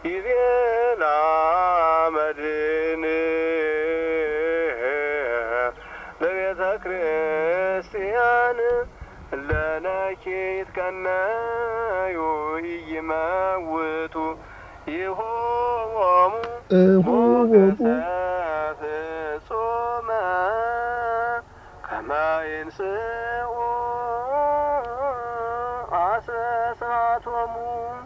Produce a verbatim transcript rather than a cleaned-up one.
ይቤላ መድን ለቤተ ክርስቲያን ለነኪ ይትቀነዩ ይመውቱ ይሆሙ ሞገሰ ፍጹመ ከመ ይንስኡ አሰሳቶሙ